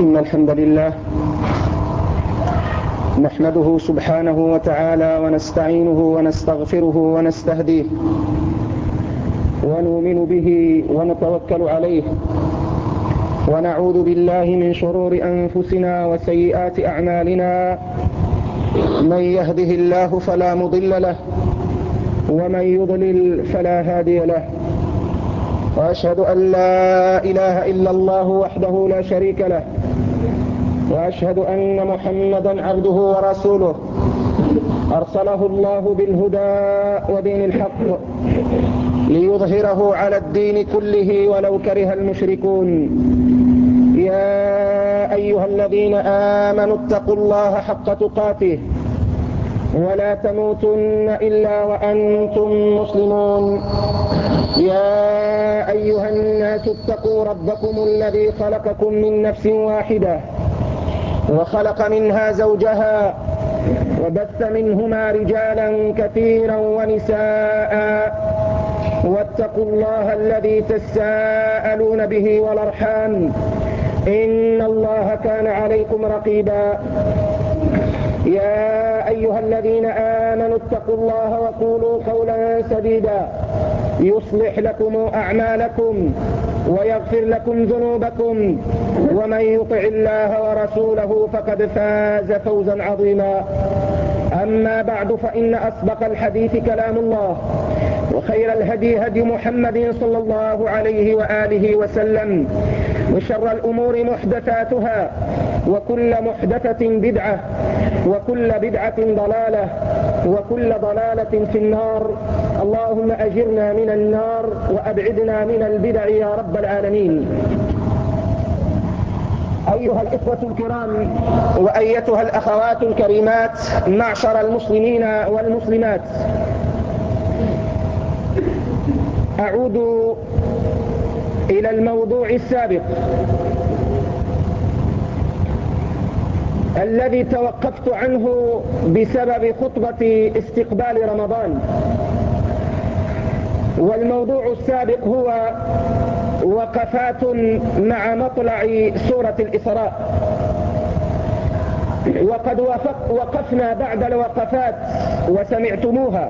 إن الحمد لله نحمده سبحانه وتعالى ونستعينه ونستغفره ونستهديه ونؤمن به ونتوكل عليه ونعوذ بالله من شرور أنفسنا وسيئات أعمالنا. من يهده الله فلا مضل له ومن يضلل فلا هادي له، وأشهد أن لا إله إلا الله وحده لا شريك له، وأشهد أن محمدا عبده ورسوله أرسله الله بالهدى ودين الحق ليظهره على الدين كله ولو كره المشركون. يا أيها الذين آمنوا اتقوا الله حق تقاته ولا تموتن إلا وأنتم مسلمون. يا أيها الناس اتقوا ربكم الذي خلقكم من نفس واحدة وخلق منها زوجها وبث منهما رجالا كثيرا ونساء، واتقوا الله الذي تساءلون به والأرحام إن الله كان عليكم رقيبا. يا أيها الذين آمنوا اتقوا الله وقولوا قولا سديدا يصلح لكم أعمالكم ويغفر لكم ذنوبكم، ومن يطع الله ورسوله فقد فاز فوزا عظيما. أما بعد، فإن أصدق الحديث كلام الله، وخير الهدي هدي محمد صلى الله عليه وآله وسلم، وشر الأمور محدثاتها، وكل محدثة بدعة، وكل بدعة ضلالة، وكل ضلالة في النار. اللهم أجرنا من النار وأبعدنا من البدع يا رب العالمين. أيها الإخوة الكرام وأيتها الأخوات الكريمات، معشر المسلمين والمسلمات، أعود إلى الموضوع السابق الذي توقفت عنه بسبب خطبة استقبال رمضان. والموضوع السابق هو وقفات مع مطلع سورة الإسراء، وقد وقفنا بعد الوقفات وسمعتموها،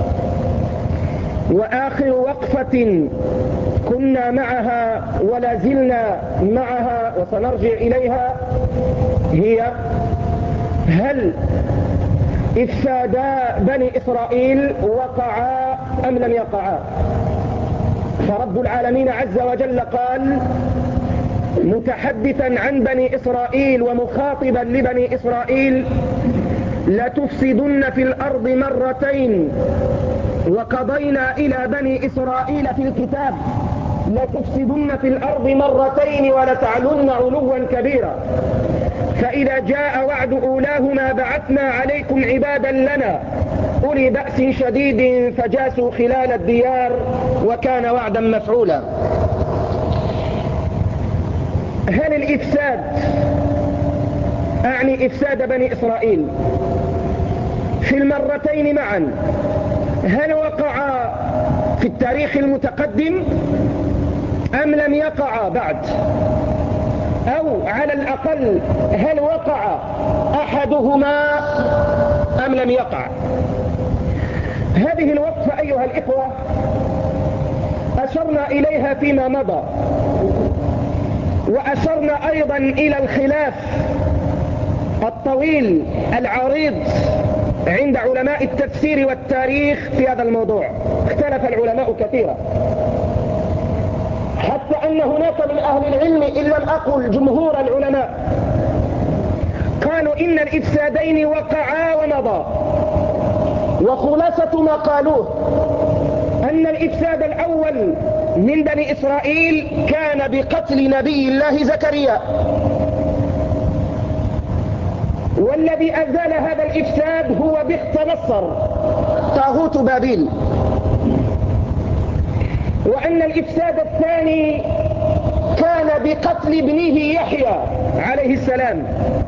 وآخر وقفة كنا معها ولا زلنا معها وسنرجع إليها هي: هل إفسادا بني إسرائيل وقعا أم لم يقعا؟ فرب العالمين عز وجل قال متحدثا عن بني إسرائيل ومخاطبا لبني إسرائيل: لتفسدن في الأرض مرتين، وقضينا إلى بني إسرائيل في الكتاب لتفسدن في الأرض مرتين ولتعلن علوا كبيرا، فإذا جاء وعد أولاهما بعثنا عليكم عبادا لنا أولي بأس شديد فجاسوا خلال الديار وكان وعدا مفعولا. هل الإفساد، أعني إفساد بني إسرائيل، في المرتين معا، هل وقع في التاريخ المتقدم أم لم يقع بعد؟ أو على الأقل هل وقع أحدهما أم لم يقع؟ هذه الوقفة أيها الإخوة أشرنا إليها فيما مضى، وأشرنا أيضا إلى الخلاف الطويل العريض عند علماء التفسير والتاريخ في هذا الموضوع. اختلف العلماء كثيرا، حتى أن هناك من أهل العلم إن لم أقل جمهور العلماء قالوا إن الإفسادين وقعا ومضى، وخلاصة ما قالوه أن الإفساد الأول من بني إسرائيل كان بقتل نبي الله زكريا، والذي أزال هذا الإفساد هو بخت نصر طاغوت بابيل، وأن الإفساد الثاني كان بقتل ابنه يحيى عليه السلام،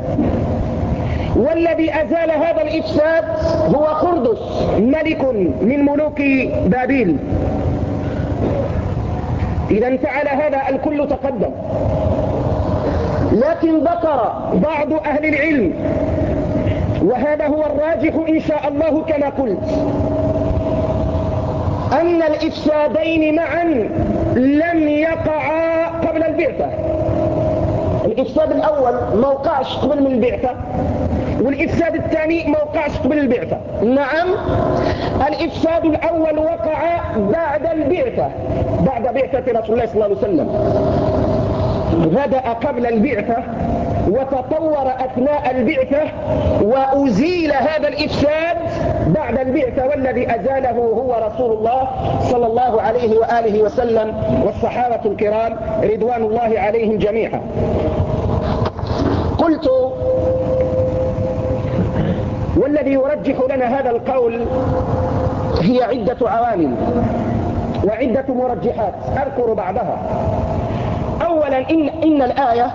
والذي أزال هذا الإفساد هو خردس ملك من ملوك بابيل. إذا فعل هذا الكل تقدم. لكن ذكر بعض أهل العلم، وهذا هو الراجح إن شاء الله كما قلت، أن الإفسادين معا لم يقعا قبل البعثة. الإفساد الأول ما وقعش قبل من البعثة، والإفساد الثاني ما وقعش قبل البعثة. نعم، الإفساد الأول وقع بعد البعثة، بعد بعثة رسول الله صلى الله عليه وسلم. بدأ قبل البعثة وتطور أثناء البعثة، وأزيل هذا الإفساد بعد البعثة، والذي أزاله هو رسول الله صلى الله عليه وآله وسلم والصحابة الكرام رضوان الله عليهم جميعا. قلت والذي يرجح لنا هذا القول هي عدة عوامل وعدة مرجحات أذكر بعضها. أولا إن الآية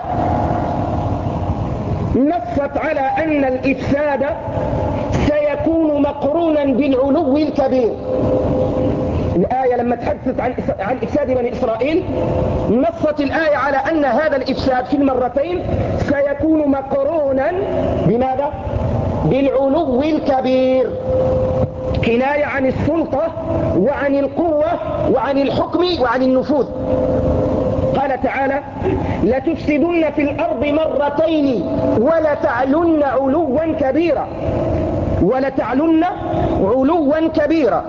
نصت على أن الإفساد سيكون مقرونا بالعلو الكبير. الآية لما تحدثت عن إفساد بني إسرائيل نصت الآية على أن هذا الإفساد في المرتين سيكون مقرونا بماذا؟ بالعلو الكبير، كناية عن السلطة وعن القوة وعن الحكم وعن النفوذ. قال تعالى: لتفسدن في الأرض مرتين ولتعلن علوا كبيرا، ولتعلن علوا كبيرا.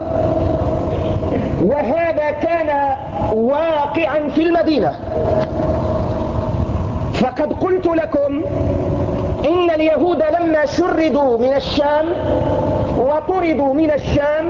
وهذا كان واقعا في المدينة، فقد قلت لكم إن اليهود لما شردوا من الشام وطردوا من الشام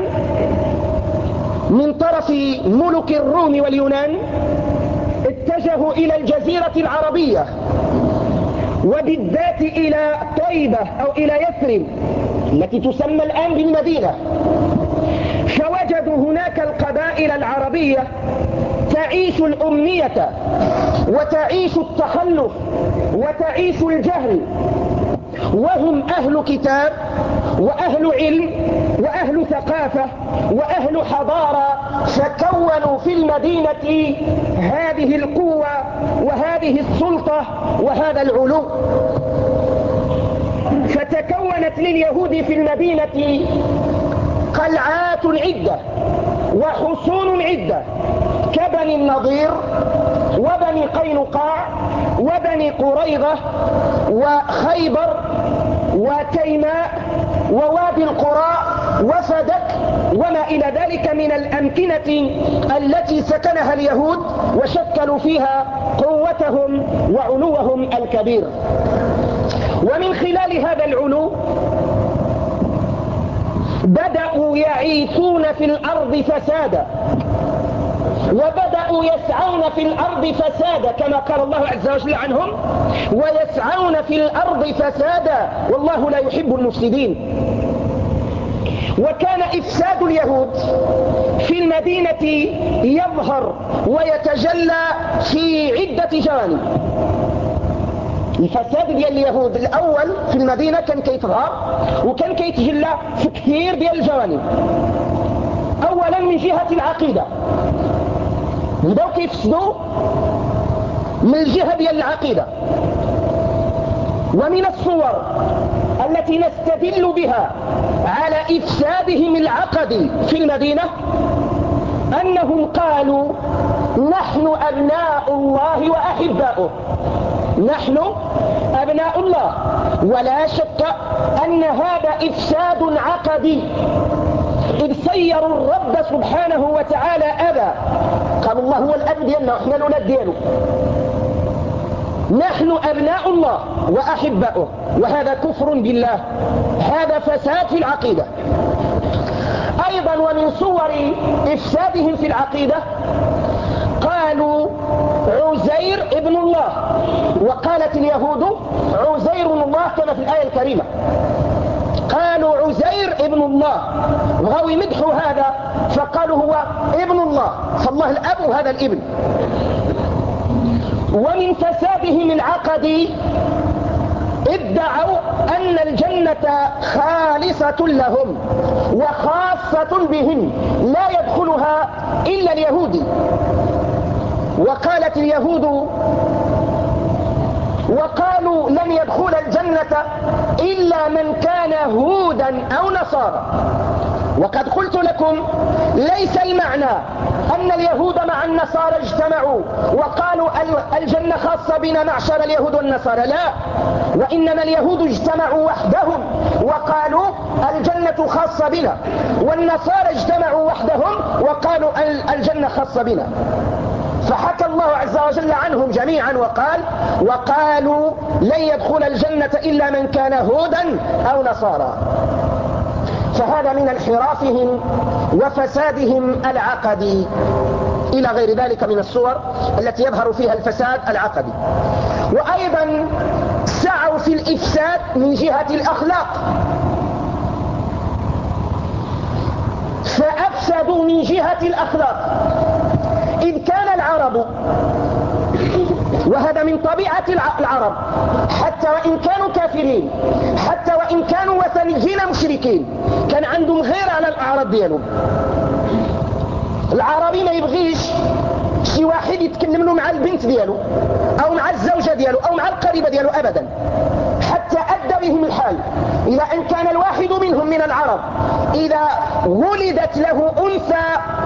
من طرف ملك الروم واليونان اتجهوا إلى الجزيرة العربية، وبالذات إلى طيبة أو إلى يثرب التي تسمى الآن بالمدينة، فوجدوا هناك القبائل العربية تعيش الأمية وتعيش التخلف وتعيش الجهل، وهم أهل كتاب وأهل علم وأهل ثقافة وأهل حضارة، فكونوا في المدينة هذه القوة وهذه السلطة وهذا العلو. فتكونت لليهود في المدينة قلعات عدة وحصون عدة كبني النضير وبني قينقاع وبني قريظة وخيبر وتيماء ووادي القرى وفدك وما إلى ذلك من الأمكنة التي سكنها اليهود وشكلوا فيها قوتهم وعلوهم الكبير. ومن خلال هذا العلو بدأوا يعيثون في الأرض فسادا، وبدأوا يسعون في الأرض فسادا كما قال الله عز وجل عنهم: ويسعون في الأرض فسادا والله لا يحب المفسدين. وكان إفساد اليهود في المدينة يظهر ويتجلى في عدة جوانب. الفساد ديال اليهود الأول في المدينة كان كيتظهر وكان كيتجلى في كثير ديال الجوانب. أولا من جهة العقيدة، بداو كيفسدوا من الجهة ديال العقيدة. ومن الصور التي نستدل بها على إفسادهم العقدي في المدينة أنهم قالوا: نحن أبناء الله وأحباؤه، نحن أبناء الله. ولا شك أن هذا إفساد عقدي، إذ سيروا الرب سبحانه وتعالى أبا، قالوا الله هو الأب ديالنا وإحنا الأولاد دياله. نحن أبناء الله وأحباؤه، وهذا كفر بالله، هذا فساد في العقيدة. أيضا ومن صور إفسادهم في العقيدة قالوا عزير ابن الله، وقالت اليهود عزير الله كما في الآية الكريمة، قالوا عزير ابن الله، بغوا يمدحوا هذا فقالوا هو ابن الله، فالله الأب وهذا الابن. ومن فسادهم العقدي ادعوا أن الجنة خالصة لهم وخاصة بهم لا يدخلها إلا اليهودي. وقالت اليهود وقالوا لن يدخل الجنة إلا من كان هودا أو نصارى. وقد قلت لكم ليس المعنى أن اليهود مع النصارى اجتمعوا وقالوا الجنة خاصة بنا معشر اليهود والنصارى، لا، وإنما اليهود اجتمعوا وحدهم وقالوا الجنة خاصة بنا، والنصارى اجتمعوا وحدهم وقالوا الجنة خاصة بنا. فحكى الله عز وجل عنهم جميعا وقالوا لن يدخل الجنة إلا من كان هودا أو نصارى. فهذا من انحرافهم وفسادهم العقدي إلى غير ذلك من الصور التي يظهر فيها الفساد العقدي. وأيضا سعوا في الإفساد من جهة الأخلاق، فأفسدوا من جهة الأخلاق، إذ كان العرب، وهذا من طبيعة العرب حتى وإن كانوا كافرين، حتى وإن كانوا وثنيين مشركين، كان عندهم غير على الأعراض ديالهم. العربي ما يبغيش شي واحد يتكلم له مع البنت ديالو أو مع الزوجة ديالو أو مع القريبة ديالو أبدا، حتى أدى بهم الحال إلى أن كان الواحد منهم من العرب إذا ولدت له أنثى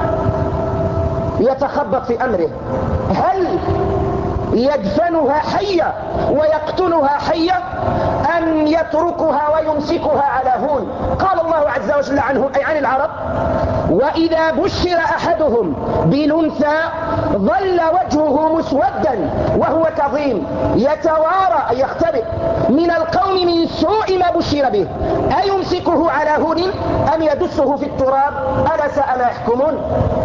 يتخبط في أمره، هل يدفنها حية ويقتلها حية أم يتركها ويمسكها على هون؟ قال الله عز وجل عنهم أي عن العرب: وإذا بشر أحدهم بالأنثى ظل وجهه مسودا وهو كظيم يتوارى أي يختبئ من القوم من سوء ما بشر به أيمسكه على هون أم يدسه في التراب ألا ساء ما يحكمون.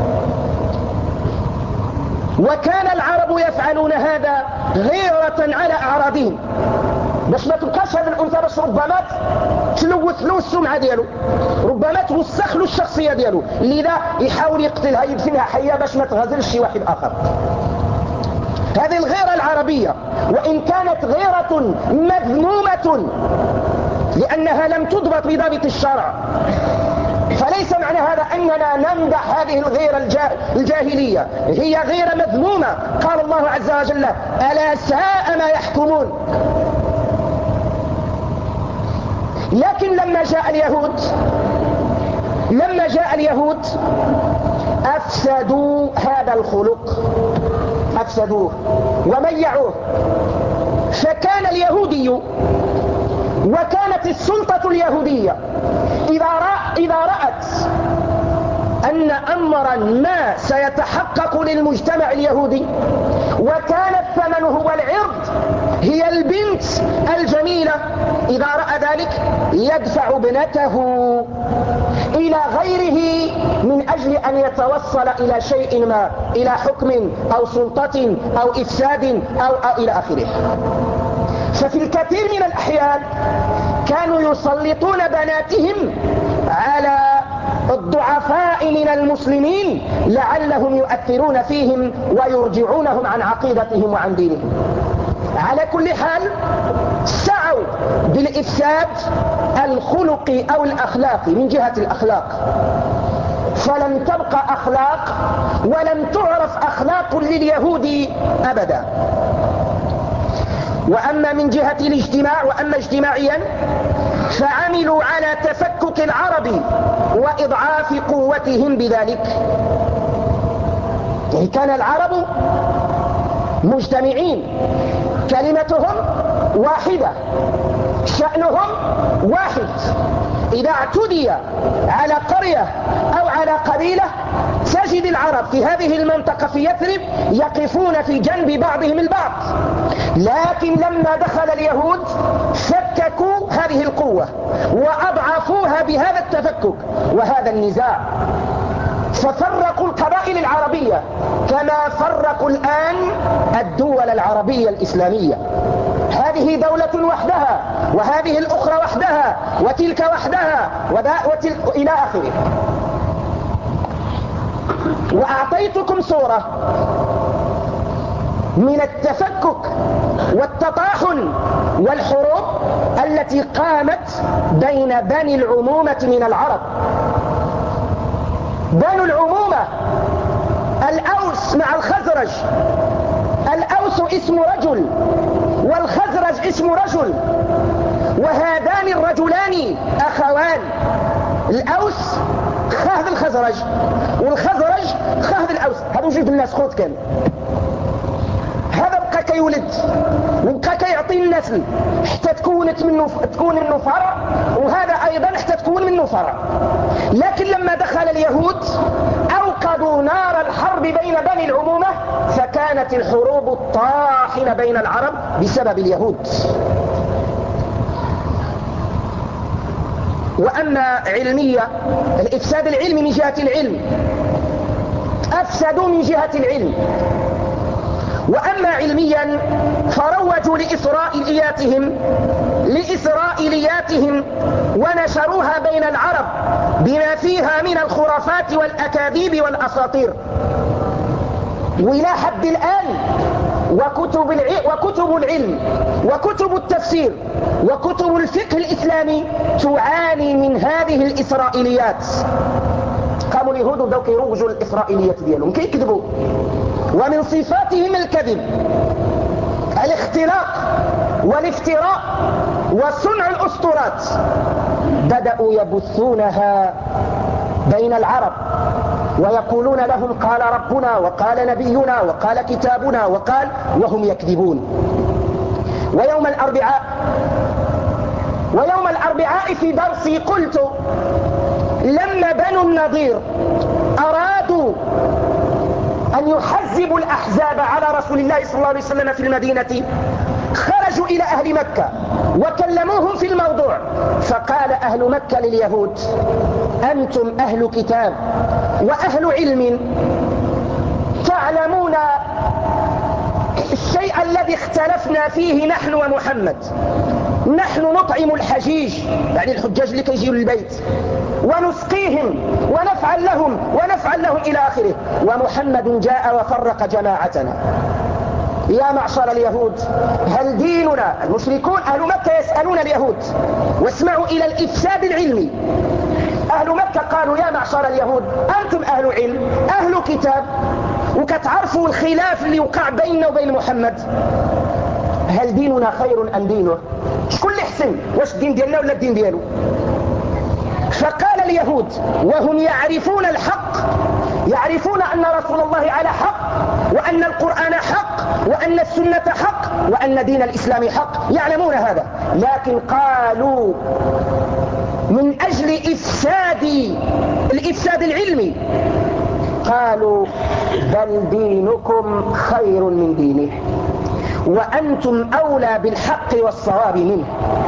وكان العرب يفعلون هذا غيرة على أعراضهم، باش ما تبقاش هذا الأنثى باش ربما تلوث له السمعة ديالو، ربما توسخ له الشخصية ديالو، لذا يحاول يقتلها يدفنها حية باش ما تغازلش شي واحد آخر. هذه الغيرة العربية، وإن كانت غيرة مذمومة لأنها لم تضبط بضابط الشرع، فليس معنى هذا أننا نمدح هذه الغيرة الجاهلية، هي غيرة مذمومة. قال الله عز وجل: ألا ساء ما يحكمون. لكن لما جاء اليهود أفسدوا هذا الخلق، أفسدوه وميعوه. فكان اليهودي وكانت السلطة اليهودية إذا رأت أن أمرا ما سيتحقق للمجتمع اليهودي وكان الثمن هو العرض، هي البنت الجميلة، إذا رأى ذلك يدفع ابنته إلى غيره من أجل أن يتوصل إلى شيء ما، إلى حكم أو سلطة أو إفساد أو إلى آخره. ففي الكثير من الأحيان كانوا يسلطون بناتهم على الضعفاء من المسلمين لعلهم يؤثرون فيهم ويرجعونهم عن عقيدتهم وعن دينهم. على كل حال سعوا بالإفساد الخلقي أو الأخلاقي من جهة الأخلاق، فلم تبقى أخلاق ولم تعرف أخلاق لليهود أبدا. وأما من جهة الاجتماع، وأما اجتماعيا فعملوا على تفكك العرب وإضعاف قوتهم بذلك. يعني كان العرب مجتمعين، كلمتهم واحدة، شأنهم واحد. إذا اعتدي على قرية أو على قبيلة تجد العرب في هذه المنطقة في يثرب يقفون في جنب بعضهم البعض. لكن لما دخل اليهود فككوا هذه القوة وأضعفوها بهذا التفكك وهذا النزاع، ففرقوا القبائل العربية كما فرقوا الآن الدول العربية الإسلامية. هذه دولة وحدها وهذه الأخرى وحدها وتلك وحدها إلى آخره. وأعطيتكم صورة من التفكك والتطاحن والحروب التي قامت بين بني العمومة من العرب. بنو العمومة الأوس مع الخزرج، الأوس الأوس اسم رجل والخزرج اسم رجل، وهذان الرجلان أخوان. الأوس خاهد الخزرج، والخزرج خاهد الأوس. هذا جوج الناس خوت كان. هذا بقى كيولد وبقى كيعطي النسل حتى تكون منه فرع، وهذا أيضا حتى تكون منه فرع. لكن لما دخل اليهود أوقدوا نار الحرب بين بني العمومة، فكانت الحروب الطاحنة بين العرب بسبب اليهود. وأما علمية، الإفساد العلمي من جهة العلم، أفسدوا من جهة العلم. وأما علميا فروجوا لإسرائيلياتهم ونشروها بين العرب بما فيها من الخرافات والأكاذيب والأساطير. وإلى حد الآن وكتب العلم وكتب التفسير وكتب الفقه الإسلامي تعاني من هذه الإسرائيليات. قاموا اليهود وبداو كيروجوا الإسرائيليات ديالهم كيكذبوا، ومن صفاتهم الكذب، الاختلاق والافتراء وصنع الأسطورات. بدأوا يبثونها بين العرب ويقولون لهم قال ربنا وقال نبينا وقال كتابنا وهم يكذبون. ويوم الأربعاء في درسي قلت لما بنو النضير أرادوا أن يحزبوا الأحزاب على رسول الله صلى الله عليه وسلم في المدينة، خرجوا إلى أهل مكة وكلموهم في الموضوع، فقال أهل مكة لليهود أنتم أهل كتاب وأهل علم، تعلمون الشيء الذي اختلفنا فيه نحن ومحمد. نحن نطعم الحجيج، يعني الحجاج اللي كيجيوا للبيت، ونسقيهم ونفعل لهم إلى آخره، ومحمد جاء وفرق جماعتنا. يا معشر اليهود هل ديننا؟ المشركون أهل مكة يسألون اليهود، واسمعوا إلى الإفساد العلمي. أهل مكة قالوا يا معشر اليهود أنتم أهل علم أهل كتاب وكتعرفوا الخلاف اللي وقع بيننا وبين محمد، هل ديننا خير أم دينه؟ شكون اللي حسن؟ واش الدين ديالنا ولا الدين ديالو؟ فقال اليهود وهم يعرفون الحق، يعرفون أن رسول الله على حق، وأن القرآن حق، وأن السنة حق، وأن دين الإسلام حق، يعلمون هذا، لكن قالوا من أجل الإفساد العلمي قالوا بل دينكم خير من دينه وأنتم أولى بالحق والصواب منه.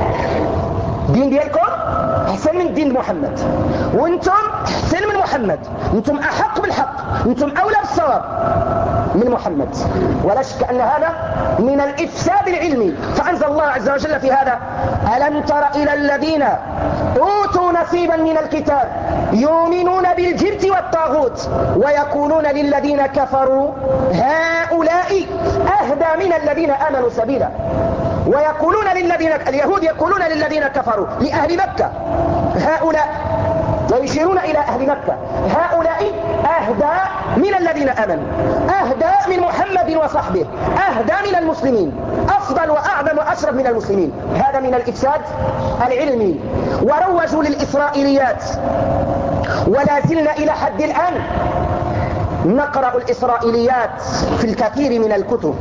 دين ديالكم أحسن من دين محمد، وانتم أحسن من محمد، انتم أحق بالحق، انتم أولى بالصواب من محمد. ولا شك أن هذا من الإفساد العلمي. فأنزل الله عز وجل في هذا ألم تر إلى الذين أوتوا نصيبا من الكتاب يؤمنون بالجبت والطاغوت ويقولون للذين كفروا هؤلاء أهدى من الذين آمنوا سبيلا. ويقولون اليهود يقولون للذين كفروا لأهل مكة هؤلاء، ويشيرون إلى أهل مكة هؤلاء أهدى من الذين آمنوا، أهدى من محمد وصحبه، أهدى من المسلمين، أفضل وأعظم وأشرف من المسلمين. هذا من الإفساد العلمي. وروجوا للإسرائيليات، ولا زلنا إلى حد الآن نقرأ الإسرائيليات في الكثير من الكتب.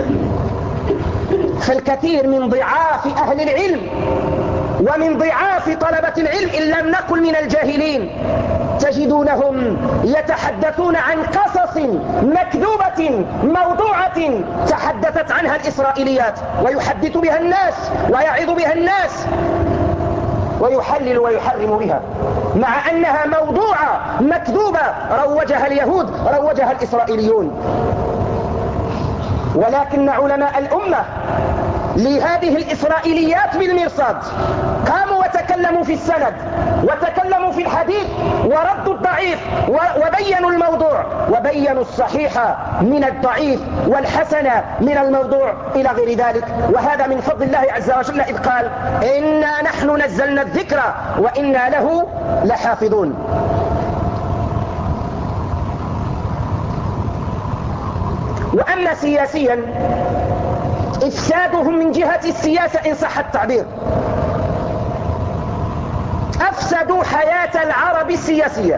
فالكثير من ضعاف أهل العلم ومن ضعاف طلبة العلم إن لم نكن من الجاهلين تجدونهم يتحدثون عن قصص مكذوبة موضوعة تحدثت عنها الإسرائيليات، ويحدث بها الناس ويعظ بها الناس ويحلل ويحرم بها، مع أنها موضوعة مكذوبة روجها اليهود، روجها الإسرائيليون. ولكن علماء الأمة لهذه الإسرائيليات بالمرصاد قاموا وتكلموا في السند وتكلموا في الحديث وردوا الضعيف وبينوا الموضوع وبينوا الصحيح من الضعيف والحسن من الموضوع إلى غير ذلك. وهذا من فضل الله عز وجل إذ قال إنا نحن نزلنا الذكر وإنا له لحافظون. وأما أما سياسيا إفسادهم من جهة السياسة إن صح التعبير، أفسدوا حياة العرب السياسية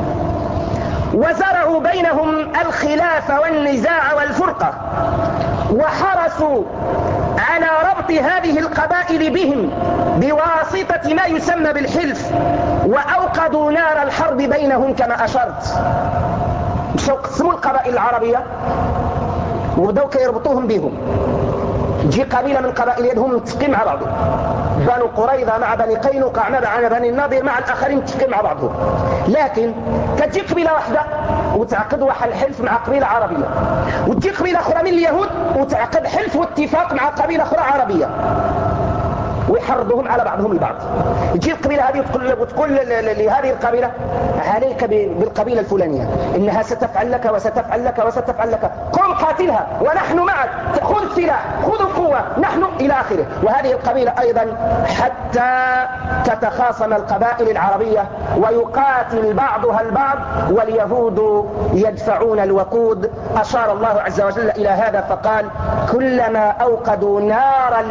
وزرعوا بينهم الخلاف والنزاع والفرقة، وحرصوا على ربط هذه القبائل بهم بواسطة ما يسمى بالحلف، وأوقدوا نار الحرب بينهم كما أشرت. مشوا قسموا القبائل العربية وبدأوا كيربطوهم بهم. تجي قبيلة من قبائل يدهم متفقين مع بعضهم، بنو قريظة مع بني قينقاع مع بني النضير مع الآخرين متفقين مع بعضهم، لكن كتجي قبيلة واحدة وتعقد واحد الحلف مع قبيلة عربية، وتجي قبيلة أخرى من اليهود وتعقد حلف واتفاق مع قبيلة أخرى عربية ويحرضهم على بعضهم البعض. تجي القبيلة هذه وتقول لهذه القبيلة عليك بالقبيلة الفلانية إنها ستفعل لك وستفعل لك وستفعل لك، قم قاتلها ونحن معك، خذ السلاح خذ القوة نحن إلى آخره. وهذه القبيلة أيضا حتى تتخاصم القبائل العربية ويقاتل بعضها البعض واليهود يدفعون الوقود. أشار الله عز وجل إلى هذا فقال كلما أوقدوا نارا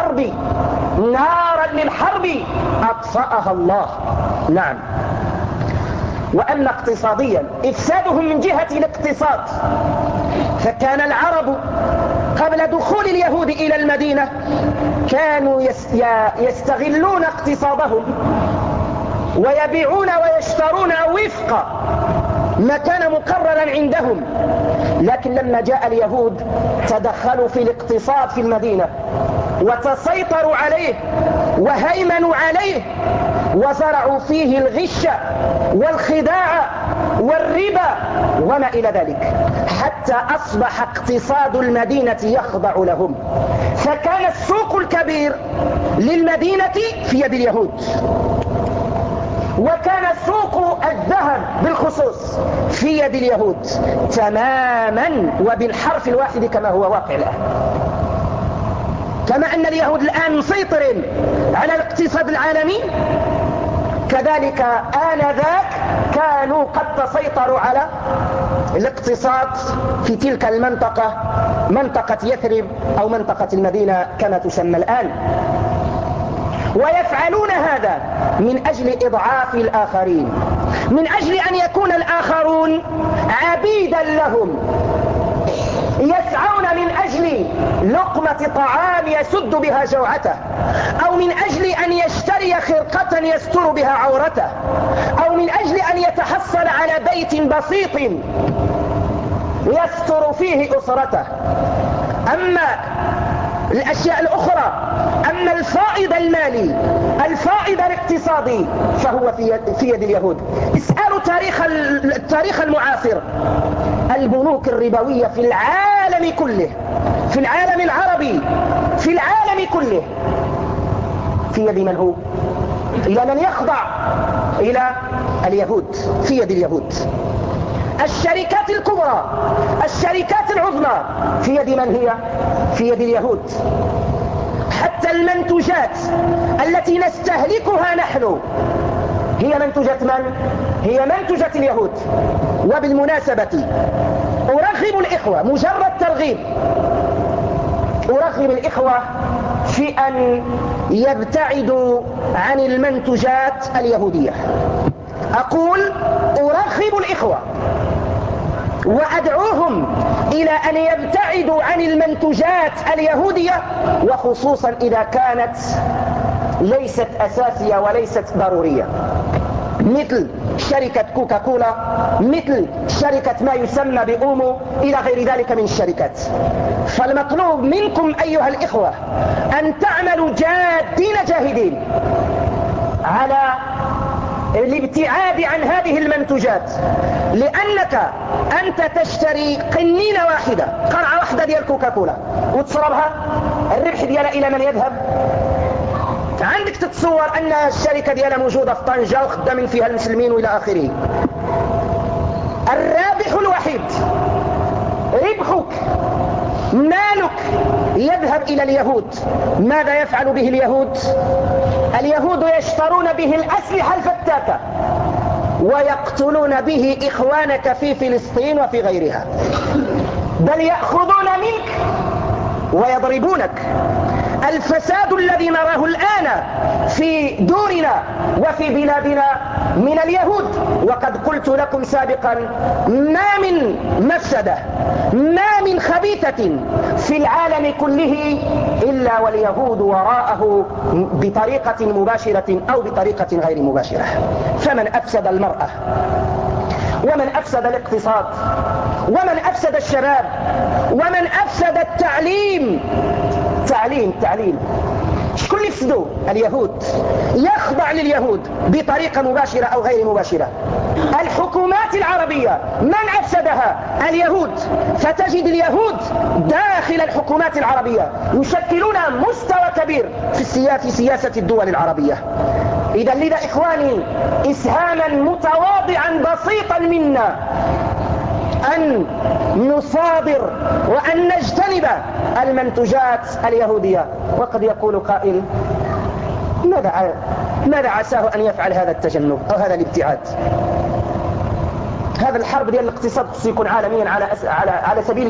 للحرب أطفأها الله. نعم. وأما اقتصاديا إفسادهم من جهة الاقتصاد، فكان العرب قبل دخول اليهود إلى المدينة كانوا يستغلون اقتصادهم ويبيعون ويشترون وفق ما كان مقررا عندهم، لكن لما جاء اليهود تدخلوا في الاقتصاد في المدينة وتسيطروا عليه وهيمنوا عليه وزرعوا فيه الغش والخداع والربا وما إلى ذلك، حتى أصبح اقتصاد المدينة يخضع لهم. فكان السوق الكبير للمدينة في يد اليهود، وكان سوق الذهب بالخصوص في يد اليهود تماما وبالحرف الواحد كما هو واقع الآن. كما أن اليهود الآن مسيطرين على الاقتصاد العالمي، كذلك آنذاك كانوا قد تسيطروا على الاقتصاد في تلك المنطقة، منطقة يثرب أو منطقة المدينة كما تسمى الآن. ويفعلون هذا من أجل إضعاف الآخرين، من أجل أن يكون الآخرون عبيدا لهم، يسعون من أجل لقمة طعام يسد بها جوعته، أو من أجل أن يشتري خرقة يستر بها عورته، أو من أجل أن يتحصل على بيت بسيط يستر فيه أسرته. أما الأشياء الأخرى، أما الفائض المالي، الفائض الاقتصادي، فهو في يد اليهود. اسألوا التاريخ المعاصر، البنوك الربوية في العالم كله، في العالم العربي، في العالم كله، في يد من هو؟ إلى من يخضع؟ إلى اليهود، في يد اليهود. الشركات الكبرى، الشركات العظمى في يد من هي؟ في يد اليهود. حتى المنتجات التي نستهلكها نحن هي منتجات من؟ هي منتجات اليهود. وبالمناسبة أرغب الإخوة، مجرد ترغيب، أرغب الإخوة في أن يبتعدوا عن المنتجات اليهودية. أقول أرغب الإخوة وأدعوهم إلى أن يبتعدوا عن المنتجات اليهودية، وخصوصا إذا كانت ليست أساسية وليست ضرورية، مثل شركة كوكاكولا، مثل شركة ما يسمى بأومو، إلى غير ذلك من الشركات. فالمطلوب منكم أيها الإخوة أن تعملوا جادين جاهدين على الابتعاد عن هذه المنتجات، لأنك أنت تشتري قنينة واحدة، قرعة واحدة ديال كوكاكولا وتشربها، الربح ديالها إلى من يذهب؟ عندك تتصور أن الشركة ديالها موجودة في طنجة وخدامين فيها المسلمين وإلى آخره. الرابح الوحيد، ربحك، مالك يذهب إلى اليهود. ماذا يفعل به اليهود؟ اليهود يشترون به الأسلحة الفتاكة ويقتلون به إخوانك في فلسطين وفي غيرها. بل يأخذون منك ويضربونك. الفساد الذي نراه الآن في دورنا وفي بلادنا من اليهود، وقد قلت لكم سابقا ما من مفسدة ما من خبيثة في العالم كله إلا واليهود وراءه بطريقة مباشرة أو بطريقة غير مباشرة. فمن أفسد المرأة، ومن أفسد الاقتصاد، ومن أفسد الشباب، ومن أفسد التعليم. تعليم شكون اللي يفسدوا؟ اليهود. يخضع لليهود بطريقة مباشرة أو غير مباشرة. الحكومات العربية من أفسدها؟ اليهود. فتجد اليهود داخل الحكومات العربية يشكلون مستوى كبير في سياسة الدول العربية. إذا لذا إخواني إسهاما متواضعا بسيطا منا أن نصادر وأن نجتنب المنتجات اليهودية. وقد يقول قائل ماذا عساه أن يفعل هذا التجنب أو هذا الابتعاد؟ هذا الحرب ديال الاقتصاد خصو يكون عالميا على سبيل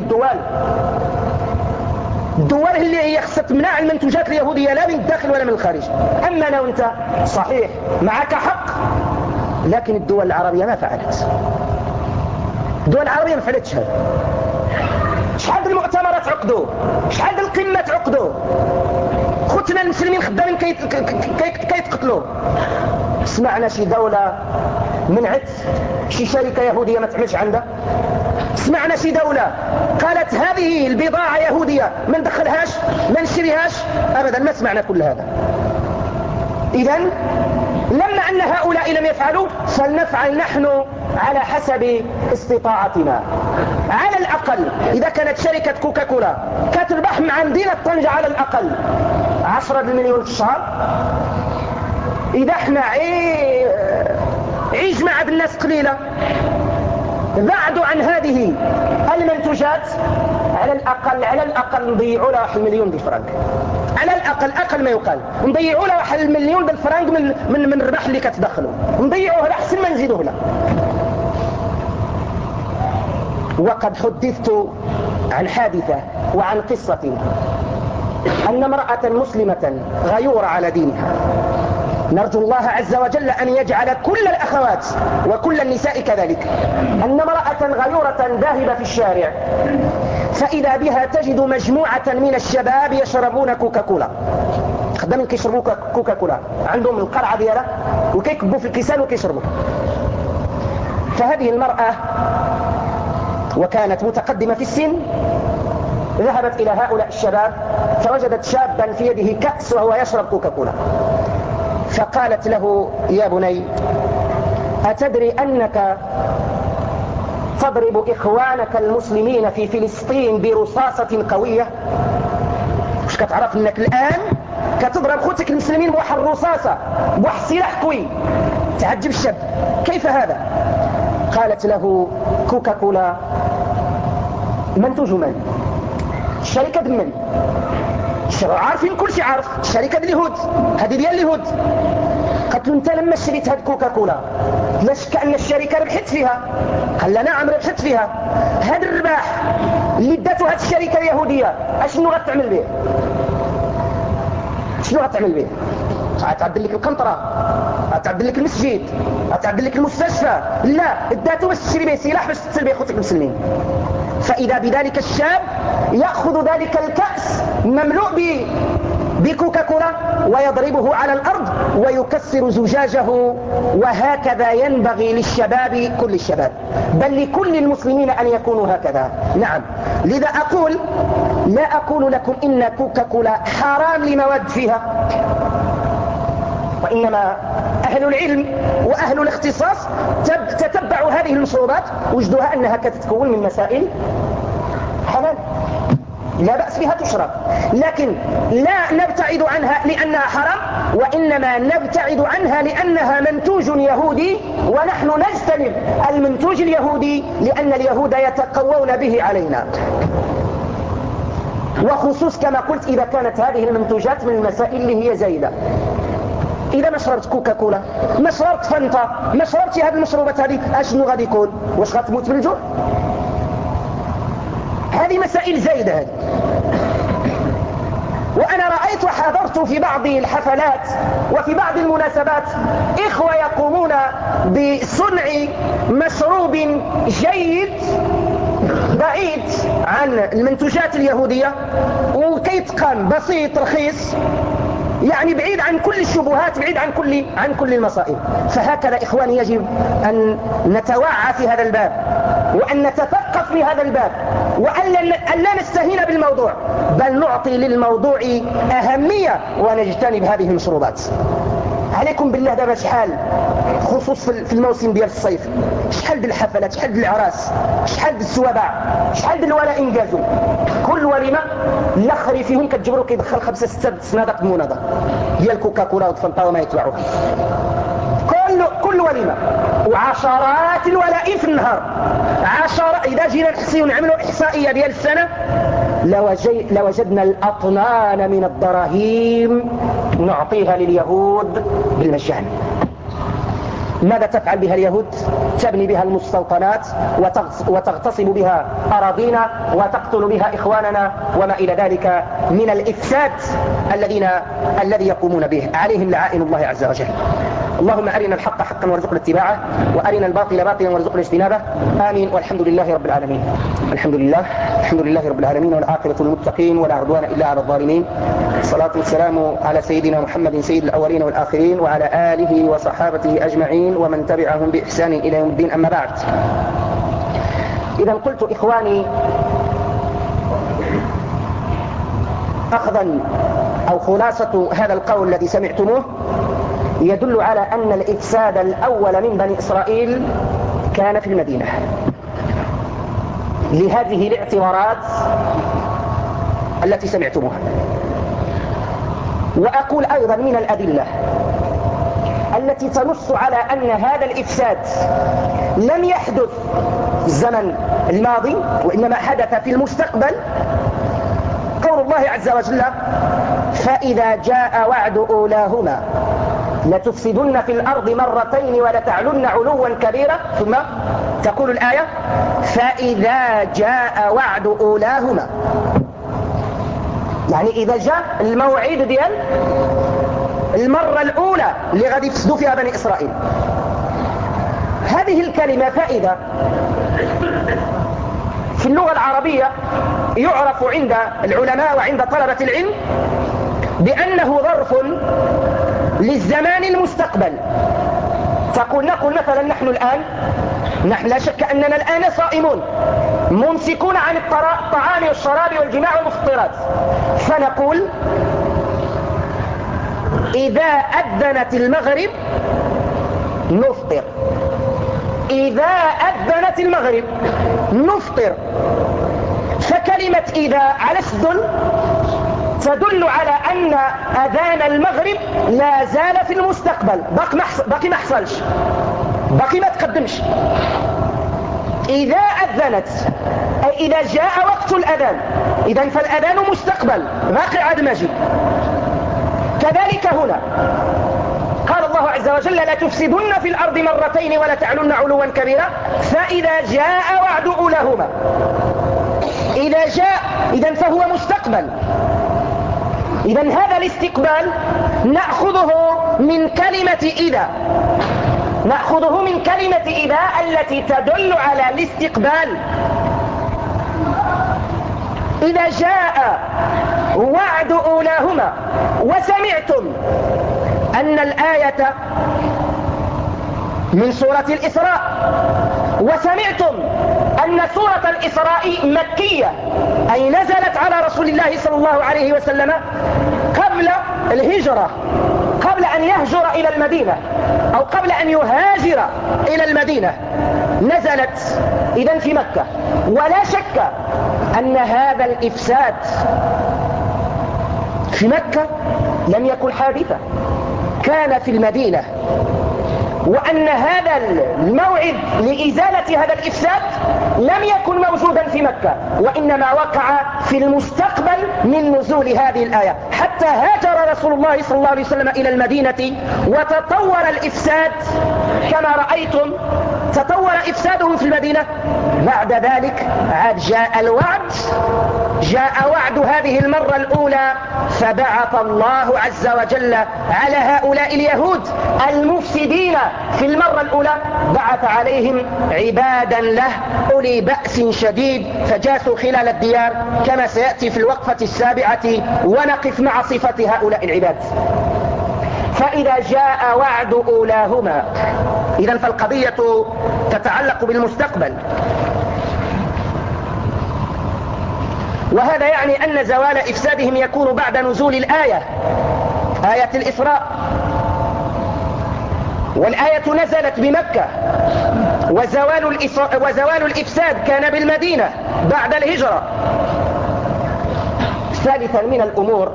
الدول اللي هي خصها تمنع المنتجات اليهودية لا من الداخل ولا من الخارج. أما أنا وأنت صحيح معك حق، لكن الدول العربية ما فعلت. الدول العربية ما فعلتش هذا. شحال المؤتمرات عقدوا، شحال القمات عقدوا، خوتنا المسلمين خدامين كيتقتلوا. سمعنا شي دولة منعت شي شركة يهودية ما تعملش عندها؟ سمعنا شي دولة قالت هذه البضاعة يهودية ما ندخلهاش ما نشريهاش؟ أبدا ما سمعنا كل هذا. إذن لما أن هؤلاء لم يفعلوا فلنفعل نحن على حسب استطاعتنا. على الأقل إذا كانت شركة كوكاكولا كتربح مع مدينة طنجة على الأقل 10 مليون في الشهر، إذا احنا جماعة بالناس قليلة بعدوا عن هذه المنتجات، على الأقل نضيعوا لها 1 مليون بالفرنك. على الأقل أقل ما يقال نضيعوا لها 1 مليون بالفرنك من الربح اللي كتدخلوا، نضيعوه أحسن ما نزيدوه له. وقد حدثت عن حادثة وعن قصة أن امرأة مسلمة غيورة على دينها، نرجو الله عز وجل أن يجعل كل الأخوات وكل النساء كذلك، أن امرأة غيورة ذاهبة في الشارع فإذا بها تجد مجموعة من الشباب يشربون كوكاكولا. خدامين كيشربوا كوكاكولا، عندهم القرعة ديالها وكيكبوا في الكيسان وكيشربوا. فهذه المرأة وكانت متقدمة في السن ذهبت إلى هؤلاء الشباب فوجدت شابا في يده كأس وهو يشرب كوكاكولا، فقالت له يا بني أتدري أنك تضرب إخوانك المسلمين في فلسطين برصاصة قوية؟ مش كتعرف أنك الآن كتضرب خوتك المسلمين بواحد الرصاصة بواحد السلاح قوي؟ تعجب الشاب، كيف هذا؟ قالت له كوكاكولا منتوج من؟ الشركة من؟ عارفين كل شيء، عارف الشركة ديال اليهود، هذه ديال اليهود. قالت له انت لما شريت هاد كوكاكولا لا شك ان الشركة ربحت فيها؟ قال لا نعم ربحت فيها. هاد الرباح اللي داتو هاد الشركة اليهودية اشنو غتعمل به؟ شنو غتعمل به؟ غتعدل لك القنطرة، غتعدل لك المسجد، غتعدل لك المستشفى؟ لا، داتو باش تشري به سلاح باش تقتل به خوتك المسلمين. فإذا بذلك الشاب يأخذ ذلك الكأس مملوء بكوكاكولا ويضربه على الأرض ويكسر زجاجه. وهكذا ينبغي للشباب، كل الشباب بل لكل المسلمين أن يكونوا هكذا. نعم، لذا أقول لا أقول لكم إن كوكاكولا حرام لمواد فيها، وإنما أهل العلم وأهل الاختصاص تتبعوا هذه المشروبات وجدوها أنها كتتكون من مسائل حلال لا بأس بها تشرب، لكن لا نبتعد عنها لأنها حرام، وإنما نبتعد عنها لأنها منتوج يهودي، ونحن نجتنب المنتوج اليهودي لأن اليهود يتقوون به علينا. وخصوص كما قلت إذا كانت هذه المنتوجات من المسائل اللي هي زايدة. إذا ما شربت كوكاكولا، ما شربت فانتا، ما شربت هذه المشروبات هذه، أشنو غادي يكون؟ واش غتموت من الجوع؟ هذه هذه مسائل زايدة هذه. وأنا رأيت وحضرت في بعض الحفلات وفي بعض المناسبات إخوة يقومون بصنع مشروب جيد بعيد عن المنتوجات اليهودية، وكيتقام بسيط رخيص، يعني بعيد عن كل الشبهات، بعيد عن كل المصائب. فهكذا إخواني يجب أن نتوعى في هذا الباب، وأن نتثقف في هذا الباب، وأن لا نستهين بالموضوع، بل نعطي للموضوع أهمية ونجتنب هذه المشروبات. عليكم بالله دابا شحال خصوص في الموسم ديال الصيف، شحال ديال الحفلات، شحال ديال العراس، شحال ديال السوابع، شحال ديال الولاء انجازوا. كل وليمه الاخر فيهم كتجبروا كيدخل 5-6 صنادق مناضه ديال كوكاكولا وفانتا وما يتبعوها. كل وليمه، وعشرات الولائم في النهار، اذا جينا نحصيو ونعملوا احصائيه ديال السنه لوجدنا الاطنان من الدراهم نعطيها لليهود بالمجان. ماذا تفعل بها اليهود؟ تبني بها المستوطنات وتغتصب بها أراضينا وتقتل بها إخواننا وما إلى ذلك من الإفساد الذي يقومون به. عليهم لعائن الله عز وجل. اللهم أرنا الحق حقا وارزقنا اتباعه، وأرنا الباطل باطلا وارزقنا اجتنابه. آمين. والحمد لله رب العالمين. الحمد لله رب العالمين، والعاقبة للمتقين ولا عدوان إلا على الظالمين. الصلاة والسلام على سيدنا محمد سيد الأولين والآخرين، وعلى آله وصحابته أجمعين ومن تبعهم بإحسان إلى يوم الدين. أما بعد، إذا قلت إخواني أخذا أو خلاصة هذا القول الذي سمعتموه يدل على أن الإفساد الأول من بني إسرائيل كان في المدينة، لهذه الاعتبارات التي سمعتموها. وأقول أيضا من الأدلة التي تنص على أن هذا الإفساد لم يحدث في الزمن الماضي وإنما حدث في المستقبل قول الله عز وجل: فإذا جاء وعد أولاهما لتفسدن في الأرض مرتين ولتعلن علوا كبيرا. ثم تقول الآية: فإذا جاء وعد أولاهما، يعني إذا جاء الموعد ديال المرة الأولى اللي غادي يفسدوا فيها بني إسرائيل. هذه الكلمة فائدة في اللغة العربية، يعرف عند العلماء وعند طلبة العلم بأنه ظرف للزمان المستقبل. نقول مثلا نحن لا شك أننا الآن صائمون ممسكون عن الطعام والشراب والجماع والمفطرات، فنقول: إذا أذنت المغرب نفطر، إذا أذنت المغرب نفطر. فكلمة إذا على السدل تدل على أن أذان المغرب لا زال في المستقبل، باقي ما حصلش، باقي ما تقدمش. إذا أذنت أي إذا جاء وقت الأذان، إذن فالأذان مستقبل باقي عاد ما جي. كذلك هنا قال الله عز وجل: لا تفسدن في الأرض مرتين ولا تعلن علوا كبيرا فإذا جاء وعد أولاهما. إذا جاء إذن فهو مستقبل. إذن هذا الاستقبال نأخذه من كلمة إذا، نأخذه من كلمة إذا التي تدل على الاستقبال. إذا جاء وعد أولاهما. وسمعتم أن الآية من سورة الإسراء، وسمعتم أن سورة الإسراء مكية، أي نزلت على رسول الله صلى الله عليه وسلم قبل الهجرة، قبل أن يهجر إلى المدينة أو قبل أن يهاجر إلى المدينة، نزلت إذن في مكة. ولا شك أن هذا الإفساد في مكة لم يكن حادثا، كان في المدينة، وأن هذا الموعد لإزالة هذا الإفساد لم يكن موجودا في مكة، وإنما وقع في المستقبل من نزول هذه الآية، حتى هاجر رسول الله صلى الله عليه وسلم إلى المدينة وتطور الإفساد كما رأيتم تطور إفسادهم في المدينة. بعد ذلك عاد جاء وعد هذه المرة الأولى، فبعث الله عز وجل على هؤلاء اليهود المفسدين في المرة الأولى، بعث عليهم عبادا له أولي بأس شديد، فجاسوا خلال الديار كما سيأتي في الوقفة السابعة، ونقف مع صفة هؤلاء العباد. فإذا جاء وعد أولاهما، إذن فالقضية تتعلق بالمستقبل، وهذا يعني أن زوال إفسادهم يكون بعد نزول الآية، آية الإسراء، والآية نزلت بمكة، وزوال الإفساد كان بالمدينة بعد الهجرة. ثالثا من الأمور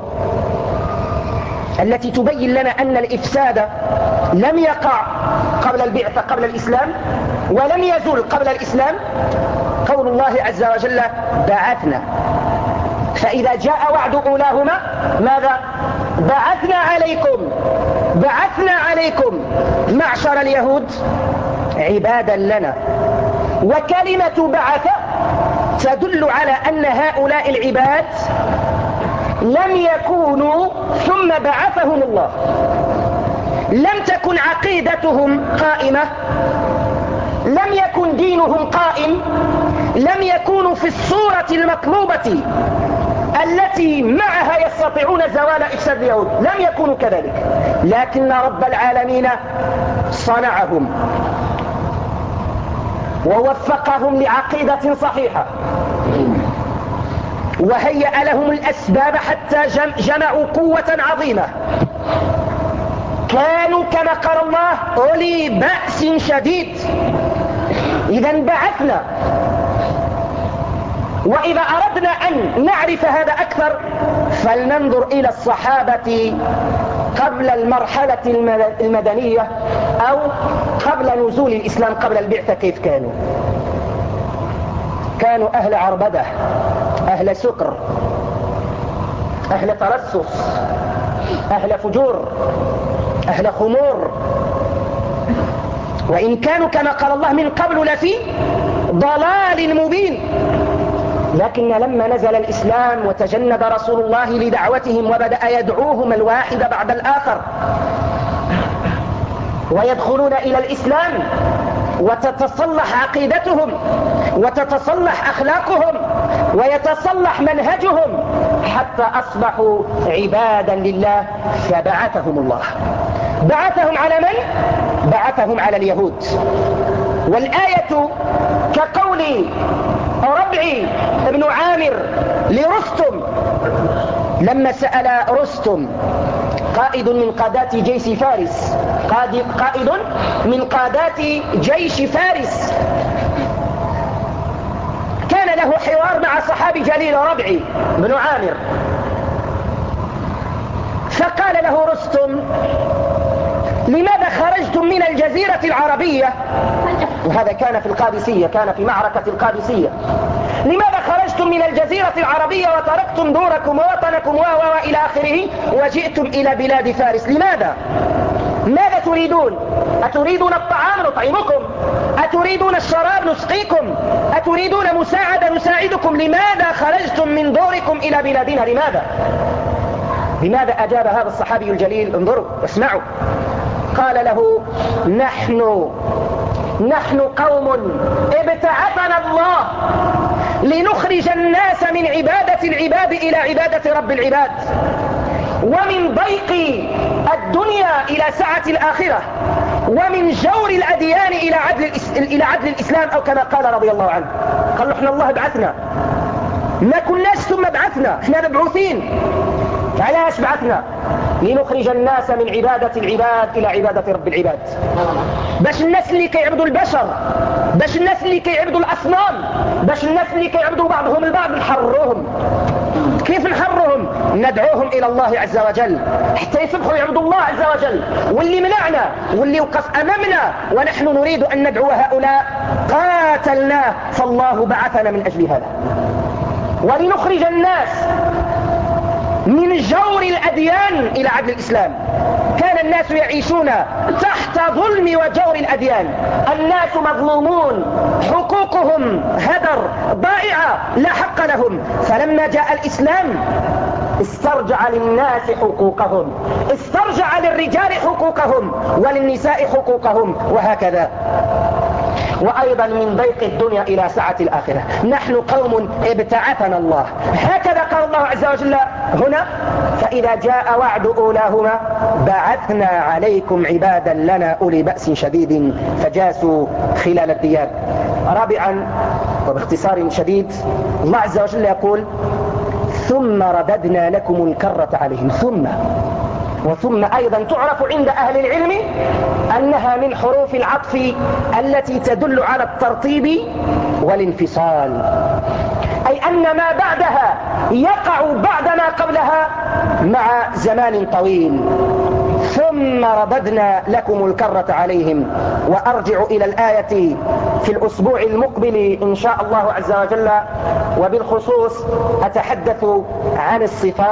التي تبين لنا أن الإفساد لم يقع قبل البعثة قبل الإسلام، ولم يزول قبل الإسلام، قول الله عز وجل بعثنا. فإذا جاء وعد أولاهما ماذا؟ بعثنا عليكم معشر اليهود عبادا لنا. وكلمة بعث تدل على أن هؤلاء العباد لم يكونوا ثم بعثهم الله، لم تكن عقيدتهم قائمة، لم يكن دينهم قائم، لم يكونوا في الصورة المطلوبة التي معها يستطيعون زوال إفساد اليهود، لم يكونوا كذلك، لكن رب العالمين صنعهم ووفقهم لعقيدة صحيحة، وهيأ لهم الأسباب حتى جمعوا قوة عظيمة، كانوا كما قال الله أولي بأس شديد. إذن بعثنا. وإذا أردنا أن نعرف هذا أكثر فلننظر إلى الصحابة قبل المرحلة المدنية أو قبل نزول الإسلام، قبل البعثة. كيف كانوا أهل عربدة، أهل سكر، أهل ترسس، أهل فجور، أهل خمور، وإن كانوا كما قال الله من قبل لفي ضلال مبين. لكن لما نزل الإسلام وتجند رسول الله لدعوتهم وبدأ يدعوهم الواحد بعد الآخر ويدخلون إلى الإسلام وتتصلح عقيدتهم وتتصلح أخلاقهم ويتصلح منهجهم حتى أصبحوا عبادا لله، فبعثهم الله. بعثهم على من؟ بعثهم على اليهود. والآية كقول ربعي بن عامر لرستم لما سأل رستم قائد من قادات جيش فارس، قائد من قادات جيش فارس، كان له حوار مع صحابي جليل ربعي بن عامر، فقال له رستم لماذا خرجتم من الجزيرة العربية؟ وهذا كان في القادسية، كان في معركة القادسية. لماذا خرجتم من الجزيرة العربية وتركتم دوركم ووطنكم وإلى آخره وجئتم إلى بلاد فارس؟ لماذا؟ ماذا تريدون؟ أتريدون الطعام نطعمكم؟ أتريدون الشراب نسقيكم؟ أتريدون مساعدة نساعدكم؟ لماذا خرجتم من دوركم إلى بلادنا؟ لماذا أجاب هذا الصحابي الجليل؟ انظروا واسمعوا. قال له نحن قوم ابتعثنا الله لنخرج الناس من عبادة العباد إلى عبادة رب العباد، ومن ضيق الدنيا إلى سعة الآخرة، ومن جور الأديان إلى عدل الإسلام، أو كما قال رضي الله عنه. قالوا احنا الله بعثنا، ما كناش ثم بعثنا، احنا مبعوثين. علاش بعثنا؟ لنخرج الناس من عبادة العباد إلى عبادة رب العباد، باش الناس اللي كيعبدوا البشر، باش الناس اللي كيعبدوا الأصنام، باش الناس اللي كيعبدوا بعضهم البعض نحررهم. كيف نحررهم؟ ندعوهم إلى الله عز وجل حتى يصبحوا يعبدوا الله عز وجل. واللي منعنا واللي وقف أمامنا ونحن نريد أن ندعو هؤلاء قاتلناه، فالله بعثنا من أجل هذا، ولنخرج الناس من جور الأديان إلى عدل الإسلام. كان الناس يعيشون تحت ظلم وجور الأديان، الناس مظلومون، حقوقهم هدر ضائعة لا حق لهم. فلما جاء الإسلام استرجع للناس حقوقهم، استرجع للرجال حقوقهم وللنساء حقوقهم، وهكذا. وأيضا من ضيق الدنيا إلى سعة الآخرة. نحن قوم ابتعثنا الله، هكذا قال الله عز وجل هنا: فإذا جاء وعد أولاهما بعثنا عليكم عبادا لنا أولي بأس شديد فجاسوا خلال الديار. رابعا وباختصار شديد، الله عز وجل يقول: ثم رددنا لكم الكرة عليهم. وثم أيضا تعرف عند أهل العلم أنها من حروف العطف التي تدل على الترتيب والانفصال، أي أن ما بعدها يقع بعد ما قبلها مع زمان طويل. ثم رددنا لكم الكرة عليهم. وأرجع إلى الآية في الأسبوع المقبل إن شاء الله عز وجل، وبالخصوص أتحدث عن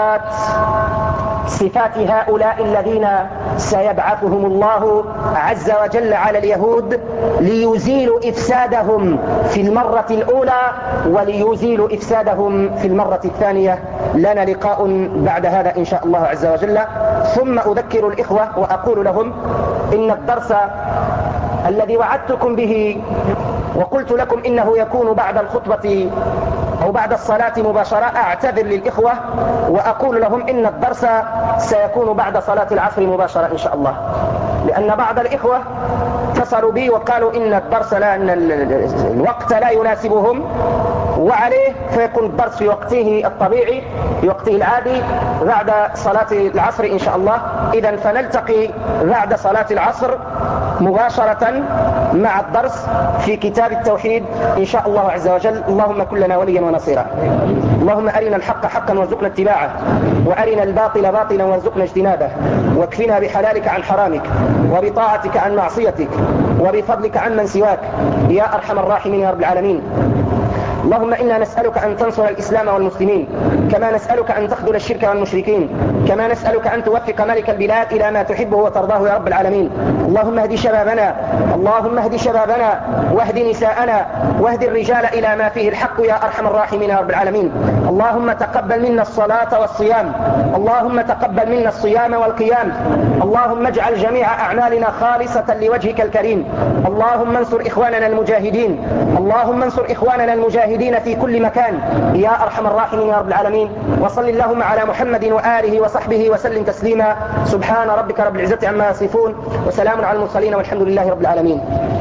صفات هؤلاء الذين سيبعثهم الله عز وجل على اليهود ليزيلوا إفسادهم في المرة الأولى وليزيلوا إفسادهم في المرة الثانية. لنا لقاء بعد هذا إن شاء الله عز وجل. ثم أذكر الإخوة وأقول لهم إن الدرس الذي وعدتكم به وقلت لكم إنه يكون بعد الخطبة أو بعد الصلاة مباشرة، أعتذر للإخوة وأقول لهم إن الدرس سيكون بعد صلاة العصر مباشرة إن شاء الله، لأن بعض الإخوة اتصلوا بي وقالوا إن الدرس إن الوقت لا يناسبهم وعليه، فيكون الدرس في وقته الطبيعي في وقته العادي بعد صلاة العصر إن شاء الله. إذن فنلتقي بعد صلاة العصر مباشرة مع الدرس في كتاب التوحيد إن شاء الله عز وجل. اللهم كن لنا وليا ونصيرا. اللهم أرنا الحق حقا وارزقنا اتباعه، وأرنا الباطل باطلا وارزقنا اجتنابه، واكفنا بحلالك عن حرامك، وبطاعتك عن معصيتك، وبفضلك عن من سواك يا أرحم الراحمين يا رب العالمين. اللهم إنا نسألك أن تنصر الإسلام والمسلمين، كما نسألك أن تخذل الشرك والمشركين، كما نسألك أن توفق ملك البلاد إلى ما تحبه وترضاه يا رب العالمين. اللهم اهد شبابنا، اللهم اهد شبابنا واهد نساءنا واهد الرجال إلى ما فيه الحق يا أرحم الراحمين يا رب العالمين. اللهم تقبل منا الصلاة والصيام، اللهم تقبل منا الصيام والقيام. اللهم اجعل جميع أعمالنا خالصة لوجهك الكريم. اللهم انصر إخواننا المجاهدين، اللهم انصر إخواننا المجاهدين في كل مكان يا أرحم الراحمين يا رب العالمين. وصل اللهم على محمد وآله وصحبه وسلم تسليما. سبحان ربك رب العزة عما يصفون، وسلام على المرسلين، والحمد لله رب العالمين.